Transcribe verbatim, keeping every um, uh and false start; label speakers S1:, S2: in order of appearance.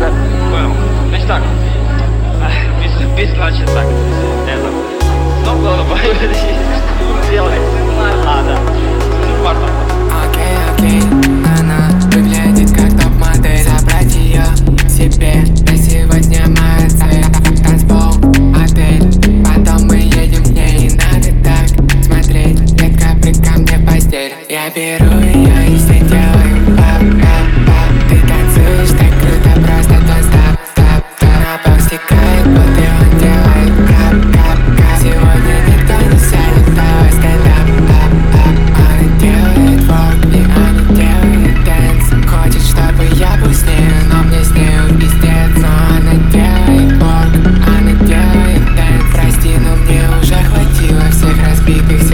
S1: да.
S2: Понял. Значит так. Без, без, значит так. Это. Снова голова. Делай. А, да. Пардон.
S3: Окей, окей, она выглядит как топ-модель. Забрать ее себе, на сегодня моя цель. Танцпол, отель, потом мы едем к ней. Надо так смотреть, редко при ко мне в постель. Я беру ее и с ней делаю пап-пап-пап. Ты танцуешь так круто, просто don't stop, stop, stop. На пол стекает, вот и он делает кап-кап-кап. Сегодня никто не сядет, давай стендап, ап-ап. Она делает вок, и она делает дэнс. Хочет, чтобы я был с ней, но мне с нею пиздец. Но она делает вок, она делает дэнс. Прости, но мне уже хватило всех разбитых